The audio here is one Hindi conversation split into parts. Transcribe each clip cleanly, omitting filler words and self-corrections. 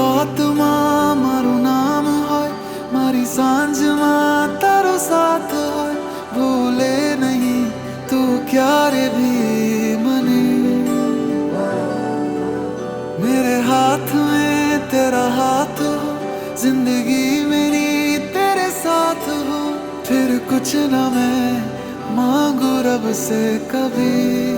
રાતમાં મારું નામ હોય, મારી સાંજમાં તારો સાથ હોય, ભૂલે નહીં તું ક્યારે भी मने। मेरे हाथ में तेरा हाथ हो, जिंदगी मेरी तेरे साथ हो, फिर कुछ न मैं मांगू रब से कभी।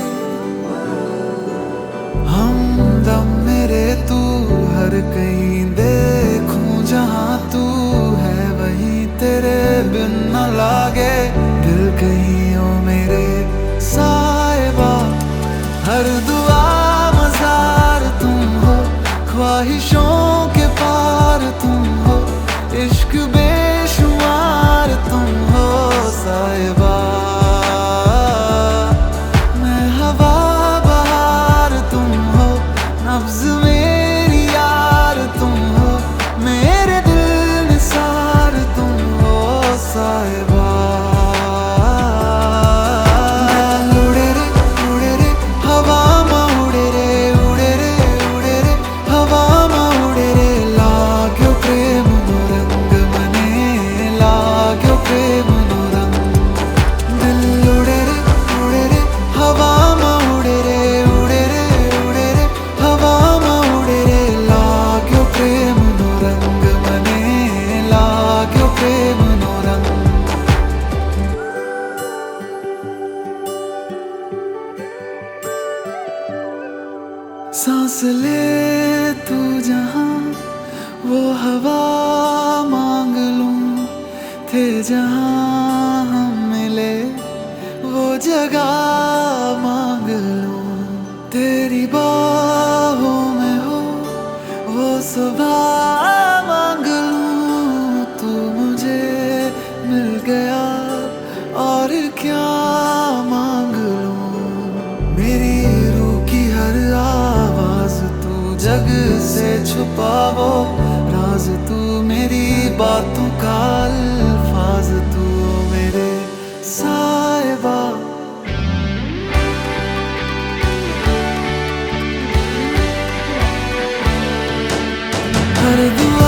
हमदम मेरे तू हर कहीं देखूं जहां तू है वहीं तेरे बिन न लागे दिल कहीं ओ मेरे साहिबा। हर दुआ मजार तुम हो, ख्वाहिशों के पार तुम हो, इश्क बेशुमार तुम हो साहिबा। मैं हवा बहार तुम हो, नब्ज मेरी यार तुम हो, मेरे दिल निसार तुम हो साहिबा। उड़े रे हवा मा उड़े रे, उड़े रे हवा मा उड़े रे, लाग्यो प्रेम नो रंग मने, लाग्यो प्रेम नो रंग। दिल उड़े रे हवा मा उड़े रे, उड़े रे हवा मा उड़े रे, लाग्यो प्रेम नो रंग मने, लाग्यो प्रेम नो रंग। सांस ले तू जहां वो हवा मांग लूं, थे जहां हम मिले वो जगह मांग लूं। तेरी बाहों में हो वो सुबह मांग लूं, तू मुझे मिल गया और क्या मांग लूं। मेरी रूह की हर आवाज तू, जग से छुपा वो राज तू, मेरी बातों का अल्फाज तू मेरे साहिबा। हर दुआ